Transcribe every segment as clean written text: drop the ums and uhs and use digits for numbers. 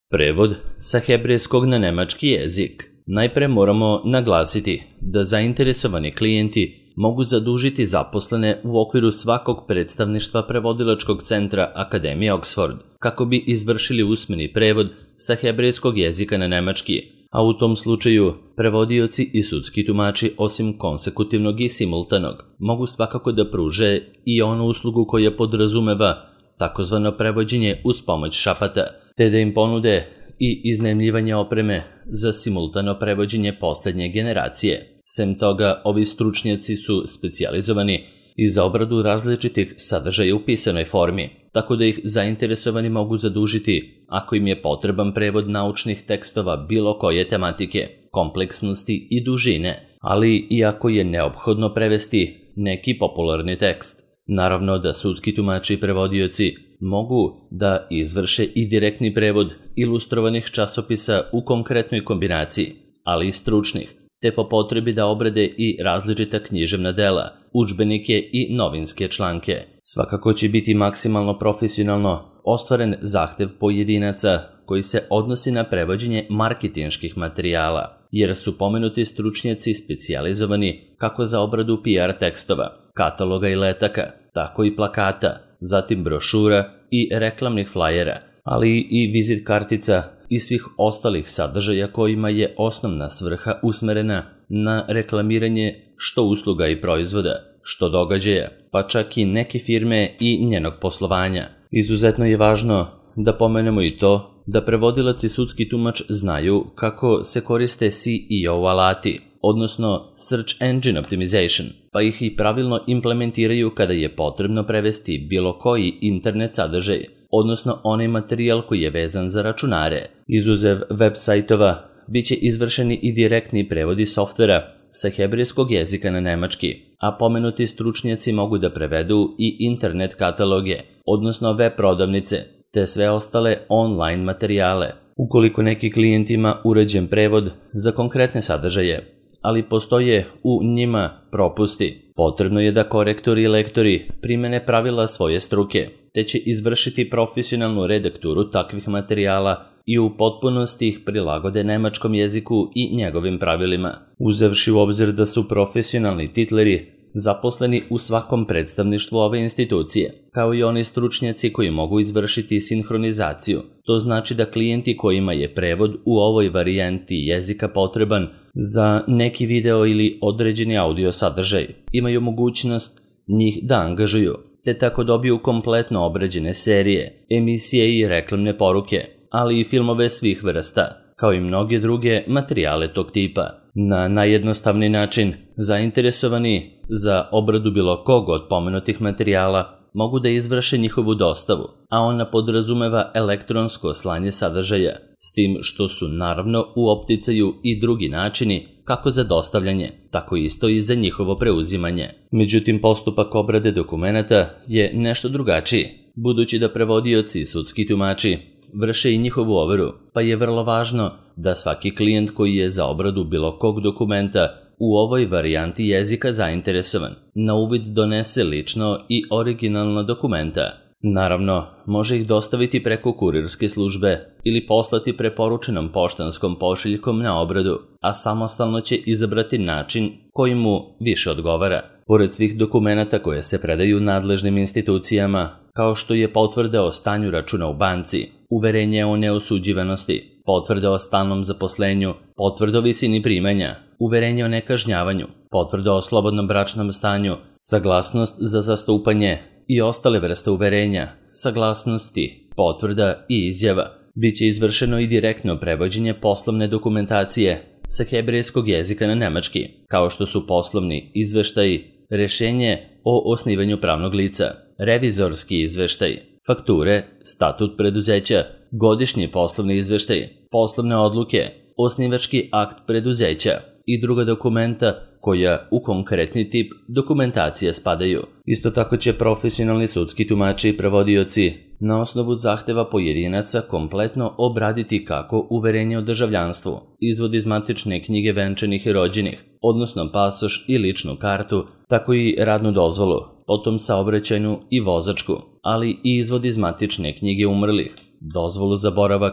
Prevod sa hebrejskog na nemački jezik. Najpre moramo naglasiti da zainteresovani klijenti mogu zadužiti zaposlene u okviru svakog predstavništva prevodilačkog centra Akademije Oxford kako bi izvršili usmeni prevod sa hebrejskog jezika na nemački, a u tom slučaju prevodioci i sudski tumači osim konsekutivnog i simultanog mogu svakako da pruže i onu uslugu koja podrazumeva takozvano prevođenje uz pomoć šapata, te da im ponude i iznajmljivanje opreme za simultano prevođenje poslednje generacije. Sem toga, ovi stručnjaci su specijalizovani i za obradu različitih sadržaja u pisanoj formi, tako da ih zainteresovani mogu zadužiti ako im je potreban prevod naučnih tekstova bilo koje tematike, kompleksnosti i dužine, ali i ako je neophodno prevesti neki popularni tekst. Naravno da sudski tumači i prevodioci mogu da izvrše i direktni prevod ilustrovanih časopisa u konkretnoj kombinaciji, ali i stručnih, te po potrebi da obrade i različita književna dela, udžbenike i novinske članke. Svakako će biti maksimalno profesionalno ostvaren zahtev pojedinaca koji se odnosi na prevođenje marketinških materijala, jer su pomenuti stručnjaci specijalizovani kako za obradu PR tekstova, kataloga i letaka, tako i plakata, zatim brošura i reklamnih flajera, ali i vizit kartica i svih ostalih sadržaja kojima je osnovna svrha usmerena na reklamiranje što usluga i proizvoda, što događaja, pa čak i neke firme i njenog poslovanja. Izuzetno je važno da pomenemo i to da prevodilac i sudski tumač znaju kako se koriste SEO alati, odnosno Search Engine Optimization, pa ih i pravilno implementiraju kada je potrebno prevesti bilo koji internet sadržaj, odnosno onaj materijal koji je vezan za računare. Izuzev web sajtova, bit će izvršeni i direktni prevodi softvera sa hebrejskog jezika na nemački, a pomenuti stručnjaci mogu da prevedu i internet kataloge, odnosno web prodavnice, te sve ostale online materijale. Ukoliko neki klijent ima uređen prevod za konkretne sadržaje, ali postoje u njima propusti, potrebno je da korektori i lektori primene pravila svoje struke, te će izvršiti profesionalnu redakturu takvih materijala i u potpunosti ih prilagode nemačkom jeziku i njegovim pravilima. Uzevši u obzir da su profesionalni titleri zaposleni u svakom predstavništvu ove institucije, kao i oni stručnjaci koji mogu izvršiti sinhronizaciju. To znači da klijenti kojima je prevod u ovoj varijanti jezika potreban za neki video ili određeni audio sadržaj, imaju mogućnost njih da angažuju, te tako dobiju kompletno obrađene serije, emisije i reklamne poruke, ali i filmove svih vrsta, kao i mnoge druge materijale tog tipa. Na najjednostavniji način, zainteresovani za obradu bilo kog od pomenutih materijala mogu da izvrše njihovu dostavu, a ona podrazumeva elektronsko slanje sadržaja, s tim što su naravno u opticaju i drugi načini kako za dostavljanje, tako isto i za njihovo preuzimanje. Međutim, postupak obrade dokumenata je nešto drugačiji, budući da prevodioci i sudski tumači vrše i njihovu overu, pa je vrlo važno da svaki klijent koji je za obradu bilo kog dokumenta u ovoj varijanti jezika zainteresovan, na uvid donese lično i originalna dokumenta. Naravno, može ih dostaviti preko kurirske službe ili poslati preporučenom poštanskom pošiljkom na obradu, a samostalno će izabrati način koji mu više odgovara. Pored svih dokumenata koje se predaju nadležnim institucijama, kao što je potvrda o stanju računa u banci, uverenje o neosuđivanosti, potvrda o stalnom zaposlenju, potvrda o visini primanja, uverenje o nekažnjavanju, potvrda o slobodnom bračnom stanju, saglasnost za zastupanje i ostale vrste uverenja, saglasnosti, potvrda i izjava. Biće izvršeno i direktno prevođenje poslovne dokumentacije sa hebrejskog jezika na nemački, kao što su poslovni izveštaji, rešenje o osnivanju pravnog lica, revizorski izveštaj, fakture, statut preduzeća, godišnji poslovni izveštaj, poslovne odluke, osnivački akt preduzeća i druga dokumenta koja u konkretni tip dokumentacije spadaju. Isto tako će profesionalni sudski tumači i prevodioci na osnovu zahteva pojedinaca kompletno obraditi kako uverenje o državljanstvu, izvod iz matične knjige venčanih i rođenih, odnosno pasoš i ličnu kartu, tako i radnu dozvolu, potom saobraćajnu i vozačku, ali i izvod iz matične knjige umrlih, dozvolu za boravak,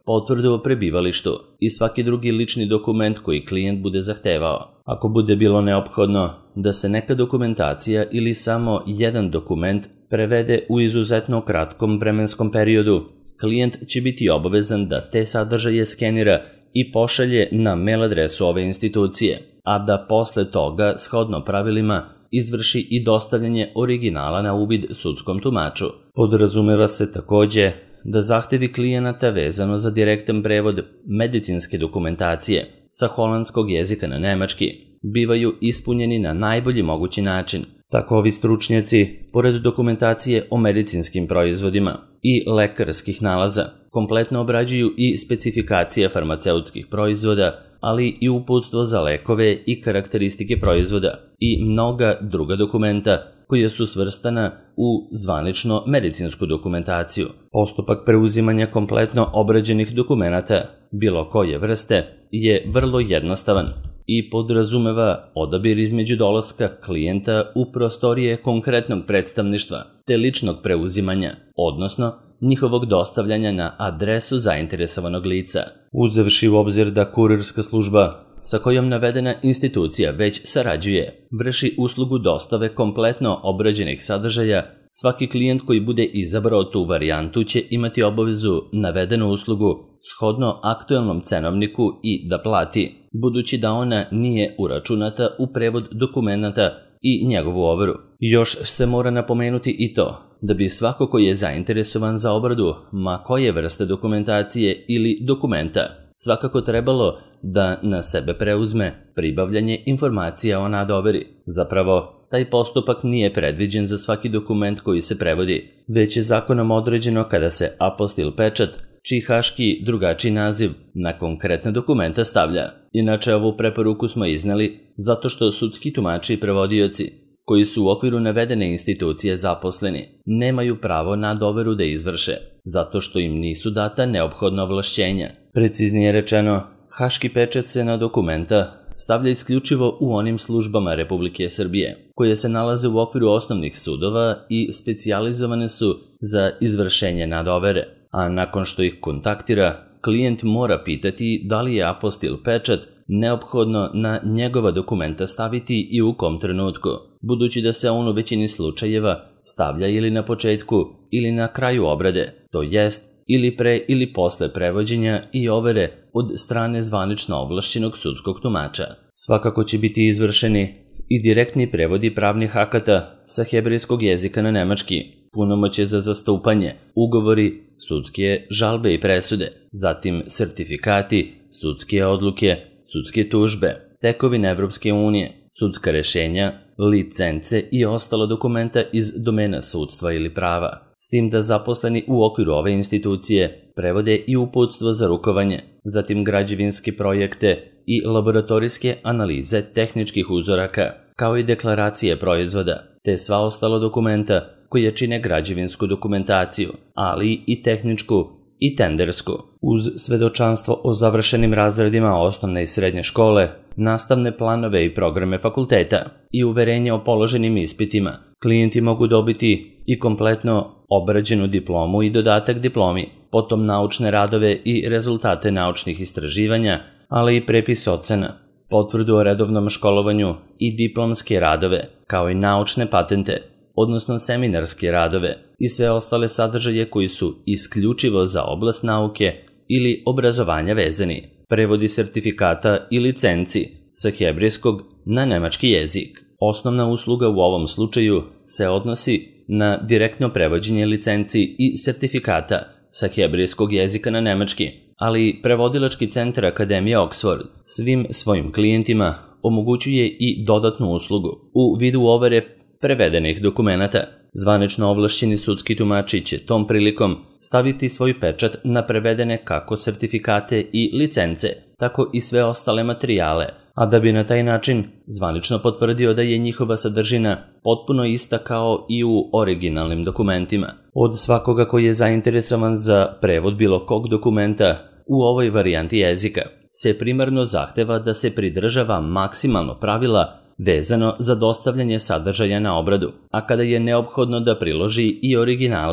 potvrdu o prebivalištu i svaki drugi lični dokument koji klijent bude zahtevao. Ako bude bilo neophodno da se neka dokumentacija ili samo jedan dokument prevede u izuzetno kratkom vremenskom periodu, klijent će biti obavezan da te sadržaje skenira i pošalje na mail adresu ove institucije, a da posle toga, shodno pravilima, izvrši i dostavljanje originala na uvid sudskom tumaču. Podrazumeva se takođe da zahtevi klijenata vezano za direktan prevod medicinske dokumentacije sa holandskog jezika na nemački bivaju ispunjeni na najbolji mogući način. Tako ovi stručnjaci, pored dokumentacije o medicinskim proizvodima i lekarskih nalaza, kompletno obrađuju i specifikacije farmaceutskih proizvoda, ali i uputstvo za lekove i karakteristike proizvoda i mnoga druga dokumenta koja su svrstana u zvanično medicinsku dokumentaciju. Postupak preuzimanja kompletno obrađenih dokumenata bilo koje vrste je vrlo jednostavan i podrazumeva odabir između dolaska klijenta u prostorije konkretnog predstavništva te ličnog preuzimanja, odnosno njihovog dostavljanja na adresu zainteresovanog lica. Uzevši u obzir da kurirska služba sa kojom navedena institucija već sarađuje vrši uslugu dostave kompletno obrađenih sadržaja, svaki klijent koji bude izabrao tu varijantu će imati obavezu navedenu uslugu shodno aktuelnom cenovniku i da plati, budući da ona nije uračunata u prevod dokumenata i njegovu overu. Još se mora napomenuti i to da bi svako koji je zainteresovan za obradu ma koje vrste dokumentacije ili dokumenta svakako trebalo da na sebe preuzme pribavljanje informacija o nadoveri. Zapravo, taj postupak nije predviđen za svaki dokument koji se prevodi, već je zakonom određeno kada se apostil pečat, čiji haški drugačiji naziv, na konkretne dokumenta stavlja. Inače, ovu preporuku smo izneli zato što sudski tumači i prevodioci, koji su u okviru navedene institucije zaposleni, nemaju pravo na doveru da izvrše, zato što im nisu data neophodna ovlašćenja. Preciznije rečeno, haški pečat se na dokumenta stavlja isključivo u onim službama Republike Srbije, koje se nalaze u okviru osnovnih sudova i specijalizovane su za izvršenje nadovere, a nakon što ih kontaktira, klijent mora pitati da li je apostil pečat neophodno na njegova dokumenta staviti i u kom trenutku, budući da se on u većini slučajeva stavlja ili na početku ili na kraju obrade, to jest ili pre ili posle prevođenja i overe od strane zvanično ovlašćenog sudskog tumača. Svakako će biti izvršeni i direktni prevodi pravnih akata sa hebrejskog jezika na nemački, punomoćje za zastupanje, ugovori, sudske žalbe i presude, zatim sertifikati, sudske odluke, sudske tužbe, tekovine Evropske unije, sudska rešenja, licence i ostala dokumenta iz domena sudstva ili prava. S tim da zaposleni u okviru ove institucije prevode i uputstvo za rukovanje, zatim građevinske projekte i laboratorijske analize tehničkih uzoraka, kao i deklaracije proizvoda, te sva ostala dokumenta koje čine građevinsku dokumentaciju, ali i tehničku i tendersku, uz svedočanstvo o završenim razredima osnovne i srednje škole, nastavne planove i programe fakulteta i uverenje o položenim ispitima. Klijenti mogu dobiti i kompletno obrađenu diplomu i dodatak diplomi, potom naučne radove i rezultate naučnih istraživanja, ali i prepis ocena, potvrdu o redovnom školovanju i diplomske radove, kao i naučne patente, odnosno seminarske radove i sve ostale sadržaje koji su isključivo za oblast nauke ili obrazovanja vezani, prevodi sertifikata i licenci sa hebrejskog na nemački jezik. Osnovna usluga u ovom slučaju se odnosi na direktno prevođenje licenci i sertifikata sa hebrejskog jezika na nemački, ali prevodilački centar Akademije Oxford svim svojim klijentima omogućuje i dodatnu uslugu u vidu overe prevedenih dokumenata. Zvanično ovlašćeni sudski tumači će tom prilikom staviti svoj pečat na prevedene kako sertifikate i licence, tako i sve ostale materijale, a da bi na taj način zvanično potvrdio da je njihova sadržina potpuno ista kao i u originalnim dokumentima. Od svakoga koji je zainteresovan za prevod bilo kog dokumenta u ovoj varijanti jezika se primarno zahteva da se pridržava maksimalno pravila vezano za dostavljanje sadržaja na obradu, a kada je neophodno da priloži i originale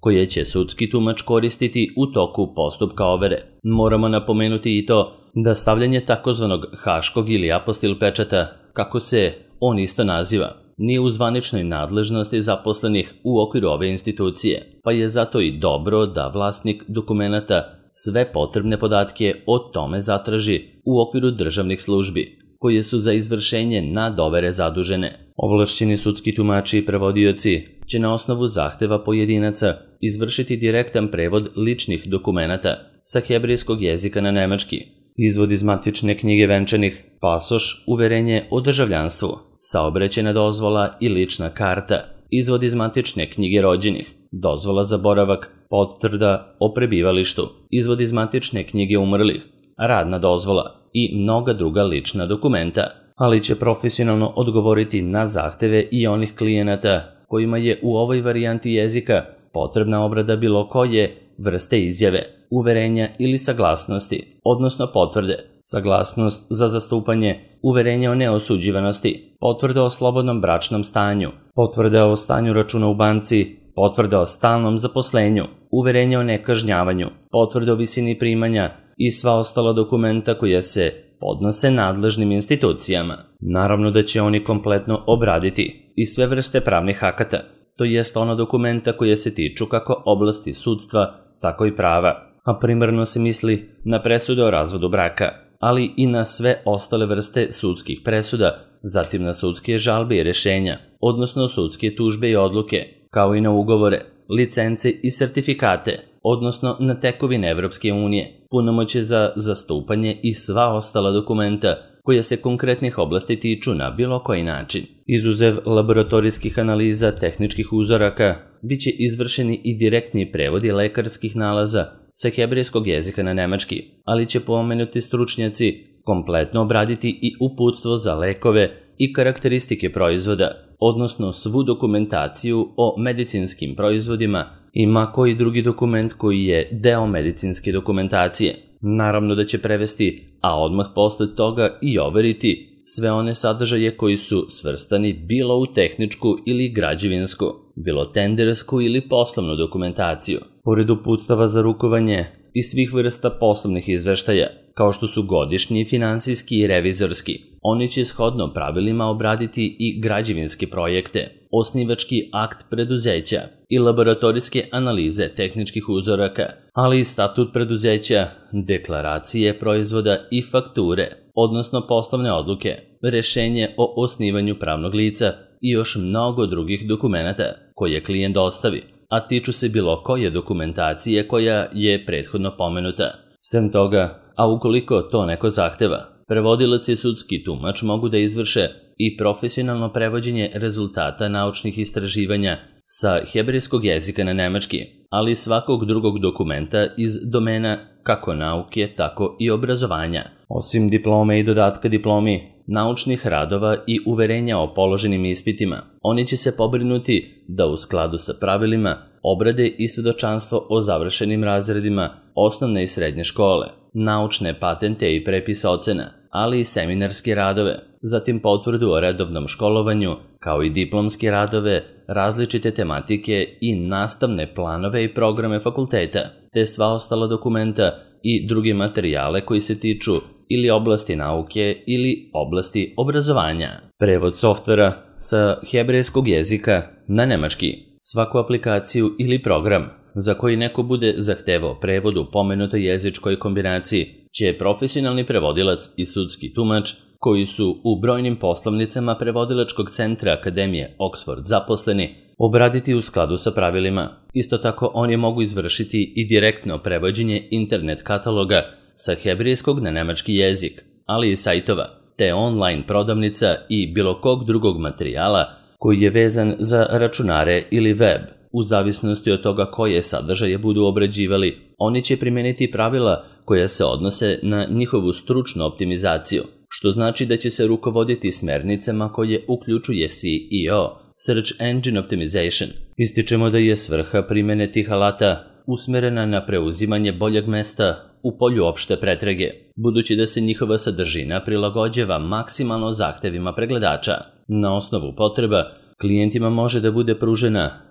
koje će sudski tumač koristiti u toku postupka overe. Moramo napomenuti i to da stavljanje takozvanog haškog ili apostil pečata, kako se on isto naziva, nije u zvaničnoj nadležnosti zaposlenih u okviru ove institucije, pa je zato i dobro da vlasnik dokumenata sve potrebne podatke o tome zatraži u okviru državnih službi, koje su za izvršenje nadovere zadužene. Ovlašćeni sudski tumači i prevodioci će na osnovu zahteva pojedinaca izvršiti direktan prevod ličnih dokumenata sa hebrejskog jezika na nemački, izvod iz matične knjige venčanih, pasoš, uverenje o državljanstvu, saobraćajna dozvola i lična karta, izvod iz matične knjige rođenih, dozvola za boravak, potvrda o prebivalištu, izvod iz matične knjige umrlih, radna dozvola i mnoga druga lična dokumenta, ali će profesionalno odgovoriti na zahteve i onih klijenata kojima je u ovoj varijanti jezika potrebna obrada bilo koje vrste izjave, uverenja ili saglasnosti, odnosno potvrde, saglasnost za zastupanje, uverenje o neosuđivanosti, potvrda o slobodnom bračnom stanju, potvrda o stanju računa u banci, potvrda o stalnom zaposlenju, uverenje o nekažnjavanju, potvrda o visini primanja i sva ostala dokumenta koja se podnose nadležnim institucijama. Naravno da će oni kompletno obraditi i sve vrste pravnih akata, to jest ona dokumenta koja se tiču kako oblasti sudstva, tako i prava, a primarno se misli na presude o razvodu braka, ali i na sve ostale vrste sudskih presuda, zatim na sudske žalbe i rešenja, odnosno sudske tužbe i odluke, kao i na ugovore, licence i sertifikate, odnosno na tekovine Evropske unije, punomoćje za zastupanje i sva ostala dokumenta koja se konkretnih oblasti tiču na bilo koji način. Izuzev laboratorijskih analiza tehničkih uzoraka, bit će izvršeni i direktni prevodi lekarskih nalaza sa hebrejskog jezika na nemački, ali će pomenuti stručnjaci kompletno obraditi i uputstvo za lekove i karakteristike proizvoda, odnosno svu dokumentaciju o medicinskim proizvodima i ma koji drugi dokument koji je deo medicinske dokumentacije. Naravno da će prevesti, a odmah posle toga i overiti sve one sadržaje koji su svrstani bilo u tehničku ili građevinsku, bilo tendersku ili poslovnu dokumentaciju. Pored uputstava za rukovanje i svih vrsta poslovnih izveštaja, kao što su godišnji, finansijski i revizorski, oni će shodno pravilima obraditi i građevinske projekte, osnivački akt preduzeća i laboratorijske analize tehničkih uzoraka, ali i statut preduzeća, deklaracije proizvoda i fakture, odnosno poslovne odluke, rešenje o osnivanju pravnog lica i još mnogo drugih dokumenata koje klijent dostavi, a tiču se bilo koje dokumentacije koja je prethodno pomenuta. Sem toga, a ukoliko to neko zahteva, prevodilac i sudski tumač mogu da izvrše i profesionalno prevođenje rezultata naučnih istraživanja sa hebrejskog jezika na nemački, ali i svakog drugog dokumenta iz domena kako nauke, tako i obrazovanja. Osim diplome i dodatka diplomi, naučnih radova i uverenja o položenim ispitima, oni će se pobrinuti da u skladu sa pravilima obrade i svedočanstvo o završenim razredima osnovne i srednje škole, naučne patente i prepis ocena, ali i seminarske radove, zatim potvrdu o redovnom školovanju, kao i diplomske radove, različite tematike i nastavne planove i programe fakulteta, te sva ostala dokumenta i druge materijale koji se tiču ili oblasti nauke ili oblasti obrazovanja. Prevod softvera sa hebrejskog jezika na nemački. Svaku aplikaciju ili program za koji neko bude zahtevao prevod u pomenutoj jezičkoj kombinaciji će profesionalni prevodilac i sudski tumač, koji su u brojnim poslovnicama prevodilačkog centra Akademije Oxford zaposleni, obraditi u skladu sa pravilima. Isto tako oni mogu izvršiti i direktno prevođenje internet kataloga sa hebrejskog na nemački jezik, ali i sajtova, te online prodavnica i bilo kog drugog materijala koji je vezan za računare ili web. U zavisnosti od toga koje sadržaje budu obrađivali, oni će primeniti pravila koja se odnose na njihovu stručnu optimizaciju, što znači da će se rukovoditi smernicama koje uključuje SEO, Search Engine Optimization. Ističemo da je svrha primene tih alata usmerena na preuzimanje boljeg mesta u polju opšte pretrage, budući da se njihova sadržina prilagođava maksimalno zahtevima pregledača. Na osnovu potreba, klijentima može da bude pružena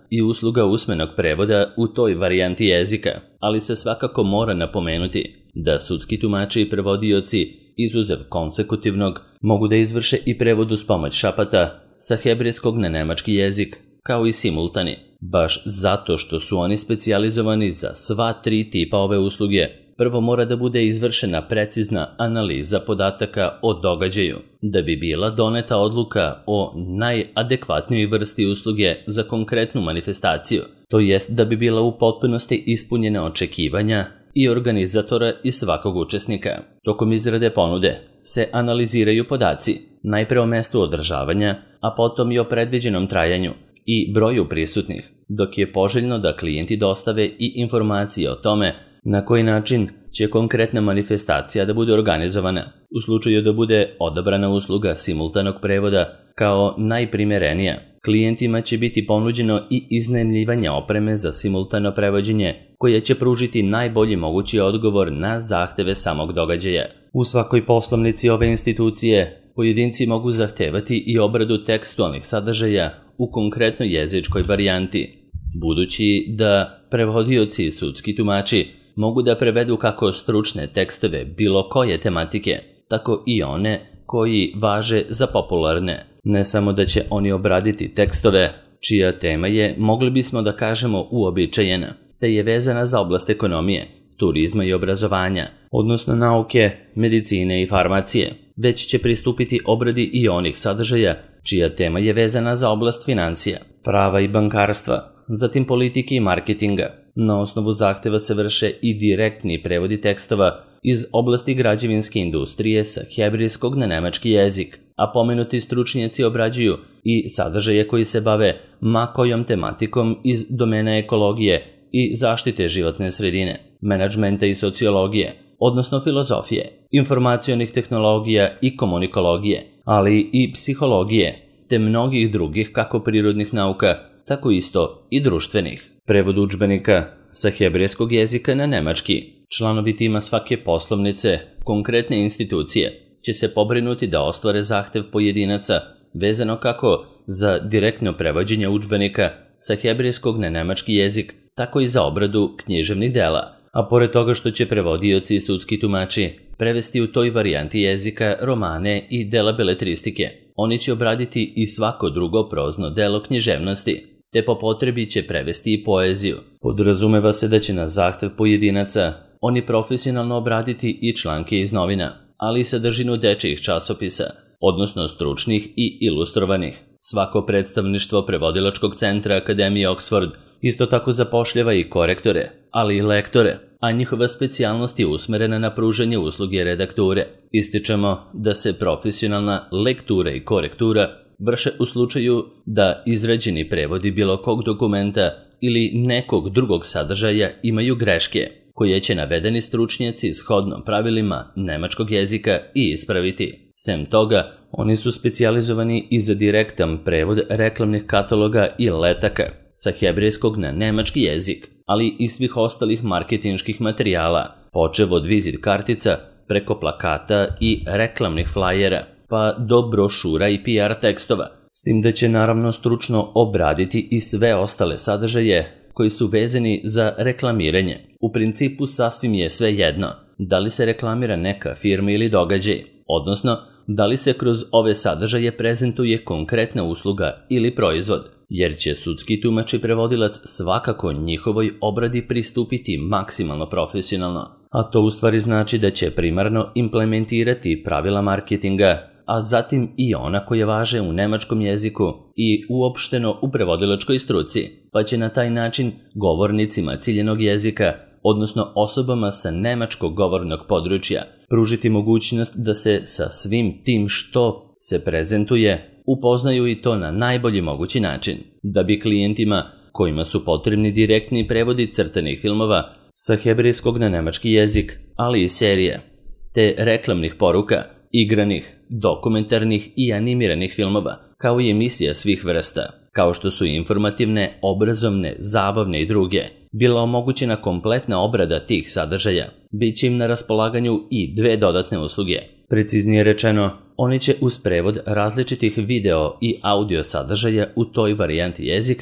i usluga usmenog prevoda u toj varijanti jezika, ali se svakako mora napomenuti da sudski tumači i prevodioci, izuzev konsekutivnog, mogu da izvrše i prevod uz pomoć šapata sa hebrejskog na nemački jezik, kao i simultani, baš zato što su oni specijalizovani za sva tri tipa ove usluge. Prvo mora da bude izvršena precizna analiza podataka o događaju, da bi bila doneta odluka o najadekvatnijoj vrsti usluge za konkretnu manifestaciju, to jest da bi bila u potpunosti ispunjena očekivanja i organizatora i svakog učesnika. Tokom izrade ponude se analiziraju podaci, najpre o mestu održavanja, a potom i o predviđenom trajanju i broju prisutnih, dok je poželjno da klijenti dostave i informacije o tome na koji način će konkretna manifestacija da bude organizovana. U slučaju da bude odabrana usluga simultanog prevoda kao najprimerenija, klijentima će biti ponuđeno i iznajmljivanje opreme za simultano prevođenje, koje će pružiti najbolji mogući odgovor na zahteve samog događaja. U svakoj poslovnici ove institucije pojedinci mogu zahtevati i obradu tekstualnih sadržaja u konkretnoj jezičkoj varijanti, budući da prevodioci i sudski tumači mogu da prevedu kako stručne tekstove bilo koje tematike, tako i one koji važe za popularne. Ne samo da će oni obraditi tekstove čija tema je, mogli bismo da kažemo, uobičajena, te je vezana za oblast ekonomije, turizma i obrazovanja, odnosno nauke, medicine i farmacije, već će pristupiti obradi i onih sadržaja čija tema je vezana za oblast financija, prava i bankarstva, zatim politike i marketinga. Na osnovu zahteva se vrše i direktni prevodi tekstova iz oblasti građevinske industrije sa hebrejskog na nemački jezik, a pomenuti stručnjaci obrađuju i sadržaje koji se bave ma kojom tematikom iz domena ekologije i zaštite životne sredine, menadžmenta i sociologije, odnosno filozofije, informacionih tehnologija i komunikologije, ali i psihologije, te mnogih drugih kako prirodnih nauka, tako isto i društvenih. Prevod udžbenika sa hebrejskog jezika na nemački. Članovi tima svake poslovnice, konkretne institucije, će se pobrinuti da ostvare zahtev pojedinaca vezano kako za direktno prevođenje udžbenika sa hebrejskog na nemački jezik, tako i za obradu književnih dela. A pored toga što će prevodioci i sudski tumači prevesti u toj varijanti jezika romane i dela beletristike, oni će obraditi i svako drugo prozno delo književnosti, te po potrebi će prevesti i poeziju. Podrazumeva se da će na zahtev pojedinaca oni profesionalno obraditi i članke iz novina, ali i sadržinu dečijih časopisa, odnosno stručnih i ilustrovanih. Svako predstavništvo prevodilačkog centra Akademije Oxford isto tako zapošljava i korektore, ali i lektore, a njihova specijalnost je usmerena na pružanje usluge redakture. Ističemo da se profesionalna lektura i korektura vrše u slučaju da izrađeni prevodi bilo kog dokumenta ili nekog drugog sadržaja imaju greške, koje će navedeni stručnjaci shodno pravilima nemačkog jezika i ispraviti. Sem toga, oni su specijalizovani i za direktan prevod reklamnih kataloga i letaka sa hebrejskog na nemački jezik, ali i svih ostalih marketinških materijala, počev od vizit kartica, preko plakata i reklamnih flajera, pa do brošura i PR tekstova, s tim da će naravno stručno obraditi i sve ostale sadržaje koji su vezani za reklamiranje. U principu sasvim je sve jedno, da li se reklamira neka firma ili događaj, odnosno da li se kroz ove sadržaje prezentuje konkretna usluga ili proizvod, jer će sudski tumač i prevodilac svakako njihovoj obradi pristupiti maksimalno profesionalno, a to u stvari znači da će primarno implementirati pravila marketinga, a zatim i ona koje važe u nemačkom jeziku i uopšteno u prevodilačkoj struci, pa će na taj način govornicima ciljenog jezika, odnosno osobama sa nemačkog govornog područja, pružiti mogućnost da se sa svim tim što se prezentuje upoznaju i to na najbolji mogući način, da bi klijentima kojima su potrebni direktni prevodi crtanih filmova sa hebrejskog na nemački jezik, ali i serije, te reklamnih poruka, igranih, dokumentarnih i animiranih filmova, kao i emisija svih vrsta, kao što su informativne, obrazovne, zabavne i druge, bila omogućena kompletna obrada tih sadržaja. Biće im na raspolaganju i 2 dodatne usluge. Preciznije rečeno, oni će uz prevod različitih video i audio sadržaja u toj varijanti jezika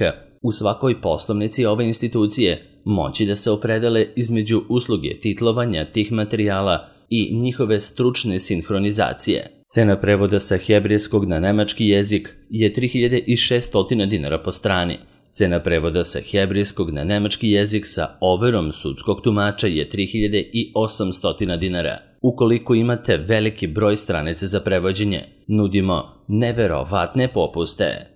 U svakoj poslovnici ove institucije moći da se opredele između usluge titlovanja tih materijala i njihove stručne sinhronizacije. Cena prevoda sa hebrejskog na nemački jezik je 3600 dinara po strani. Cena prevoda sa hebrejskog na nemački jezik sa overom sudskog tumača je 3800 dinara. Ukoliko imate veliki broj stranica za prevođenje, nudimo neverovatne popuste.